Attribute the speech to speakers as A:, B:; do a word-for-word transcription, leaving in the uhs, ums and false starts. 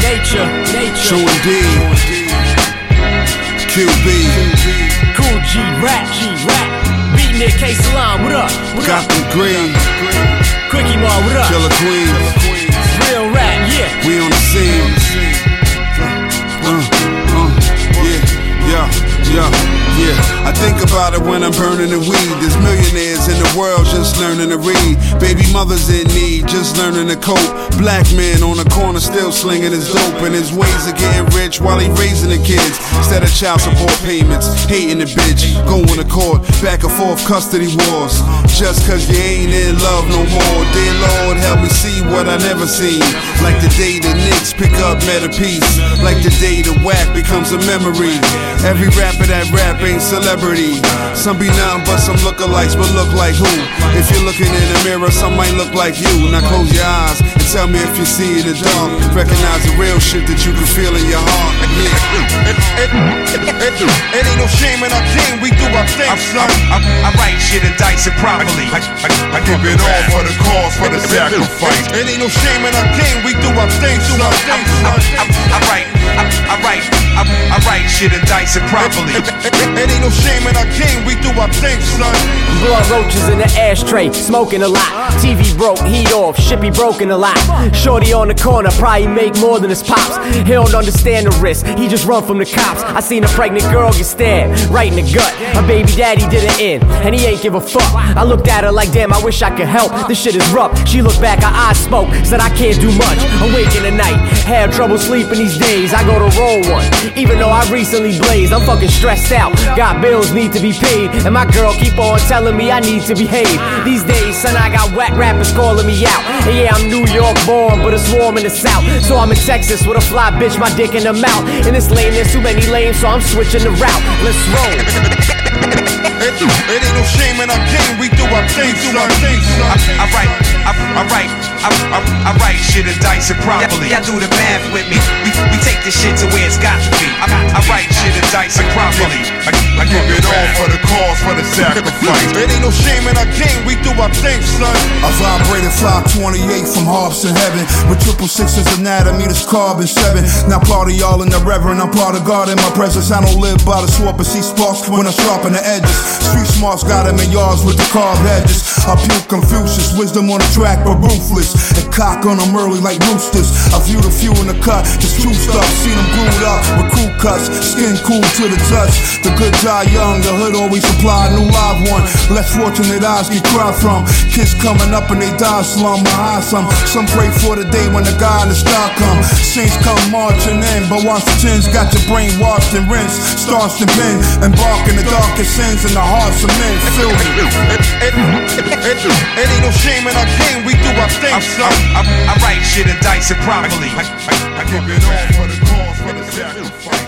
A: nature, nature.
B: True indeed. Q B.
A: Cool G rap, G rap. Beating it, K Salon, what up? What
B: Got
A: up?
B: them green.
A: Quickie Mar, what up?
B: Killer Queens.
A: Real rap, yeah.
B: We on the scene. Uh, uh, yeah, yeah, yeah, yeah. I think about it when I'm burning the weed. There's millionaires in the world just learning to read. Baby mothers in need, just learning to cope. Black man on the corner still slinging his dope. And his ways of getting rich while he raising the kids. Instead of child support payments, hating the bitch. Going to court, back and forth custody wars. Just cause you ain't in love no more. Dear Lord, help me see what I never seen. Like the day the Knicks pick up Meta Peace. Like the day the whack becomes a memory. Every rapper that rap ain't celebrity. Some be nothing but some lookalikes, but look like who? If you're looking in the mirror, some might look like you. Now close your eyes and tell me if you see in the dark. Recognize the real shit that you can feel in your heart. Yeah.
C: It, it, it, it, it ain't no shame in our game, we do our thing, son.
D: I, I, I write shit and dice it properly. I, I, I give it all for the cause, for the sacrifice.
C: It ain't no shame in our game, we do our thing, do our thing, son.
D: I, I, I write, I, I write, I, I write shit and dice it properly.
C: It, it, it, it ain't no shame in our game, we do our thing, son.
A: Blood roaches in the ashtray, smoking a lot. T V broke, heat off, shit be broken a lot. Shorty on the corner, probably make more than his pops. He don't understand the risk, he just run from the cops. I seen a pregnant girl get stabbed right in the gut. Her baby daddy didn't end, and he ain't give a fuck. I looked at her like, damn, I wish I could help. This shit is rough. She looked back, her eyes spoke, said I can't do much. Awake in the night, had trouble sleeping these days. I go to roll one, even though I recently blazed. I'm fucking stressed out, got bills need to be paid, and my girl keep on telling me I need to behave. These days, son, I got whack rappers calling me out. And yeah, I'm New York born, but it's warm in the South. So I'm in Texas with a fly bitch, my dick in the mouth. In this lane, there's too many lanes, so I'm switching the route. Let's roll.
C: It, it ain't no shame in our game, we do our thing, do our thing, son.
D: I, I write, I, I write, I, I, I write shit and dice it properly. Y'all do the math with me. We, we take this shit to where it's got to be. I, I write shit and dice it properly.
C: I, I give it all for the cause, for the sacrifice. It ain't no shame in our game, we do our thing, son.
E: I vibrated fly twenty-eight from Hobbs in heaven. With triple sixes anatomy, this carbon seven. Now part of y'all in the reverend, I'm part of God in my presence. I don't live by the swap and see sparks when I sharpen the edges. Street smarts got him in yards with the carved edges. I puke Confucius, wisdom on the track but ruthless. And cock on them early like roosters. I view the few in the cut, just true stuff. Seen them glued up with crew cuts. Skin cool to the touch. The good die young, the hood always supply a new live one. Less fortunate eyes get cried from. Kids coming up and they die slum behind some. Some pray for the day when the guy in the sky come. Saints come marching in, but Washington's got your brain washed and rinsed. Starched and bent, embark in the darkest sins in the hearts of men. Feel me?
C: It, it, it, it, it ain't no shame in our game, we do our thing,
D: I,
C: son.
D: I, I, I write shit and dice it properly.
C: I, I, I give it all for the cause, for the sacrifice.